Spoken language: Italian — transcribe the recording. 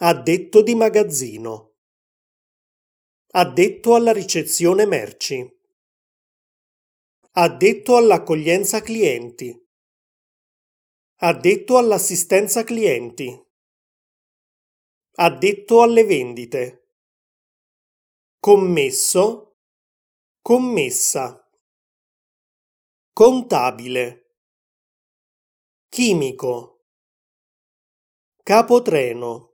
Addetto di magazzino. Addetto alla ricezione merci. Addetto all'accoglienza clienti. Addetto all'assistenza clienti. Addetto alle vendite. Commesso, commessa. Contabile. Chimico. Capotreno.